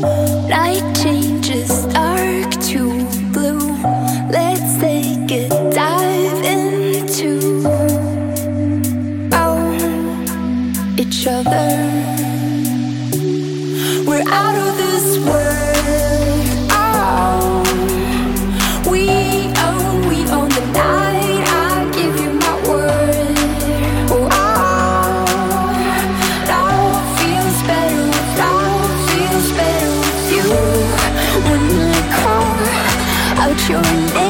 Night changes dark to blue. Let's take a dive into each other. We're out of this world. Oh, we own the night. I give you my word. Oh, love feels better with you. When I call out your name.